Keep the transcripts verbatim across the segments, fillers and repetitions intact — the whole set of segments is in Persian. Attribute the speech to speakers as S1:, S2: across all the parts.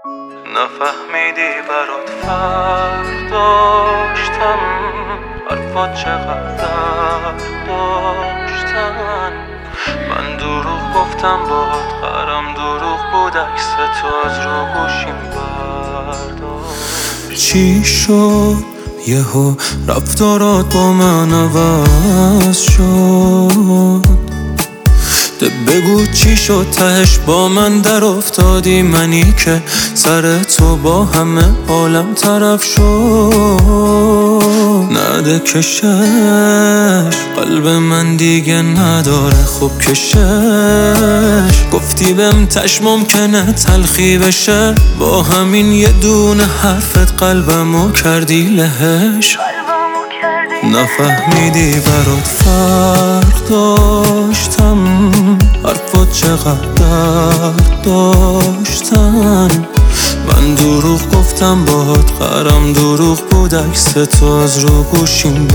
S1: نفهمیدی برات فرق داشتم، حرفات چقدر درد داشتن. من دروغ گفتم باهات قرم دروغ بود، عکس تو از رو گوشیم برداشت. چی شد یهو رفتارات با من عوض شد؟ بگو چی شد تهش با من در افتادی، منی که سر تو با همه عالم طرف شد. نده کشش قلب من دیگه نداره خوب کشش، گفتی بهم تش ممکنه تلخی بشه، با همین یه دونه حرفت قلبمو کردی لهش. نفهمیدی برات فرق داشتم، حرفات چقدر درد داشتن. من دروغ گفتم باهات قرم دروغ بود، عکس تو از رو گوشیم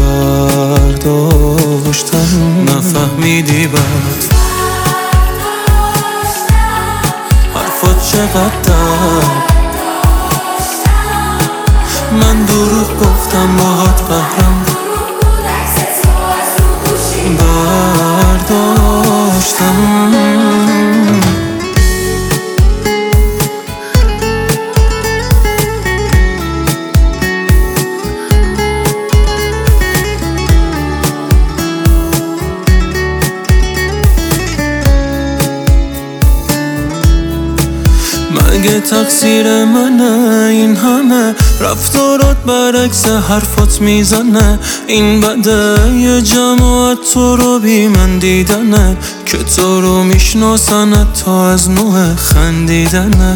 S1: برداشتم. نفهمیدی برات حرفات چقدر درد، من دروغ گفتم باهات قهرم برداشتم. مگه تقصیر منه این همه رفتارات برعکس حرفات میزنه؟ این بده یه جماعت تو رو بی من دیدنه، که تو رو میشناسنه تا از نوع خندیدنه.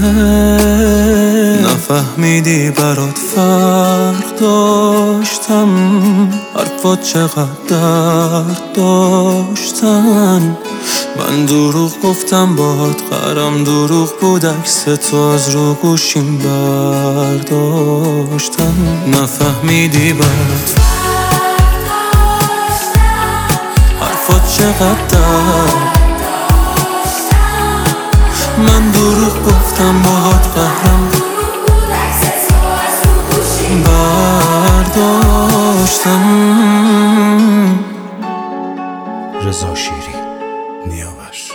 S1: نفهمیدی برات فرق داشتم، حرفات چقدر درد داشتن. من دروغ گفتم باهات قرم دروغ بود، عکس تو از رو گوشیم برداشتم. نفهمیدی برات حرفات چقدر درد، من دروغ گفتم باهات قهرم برداشتم.
S2: رضا شیری نیاوش.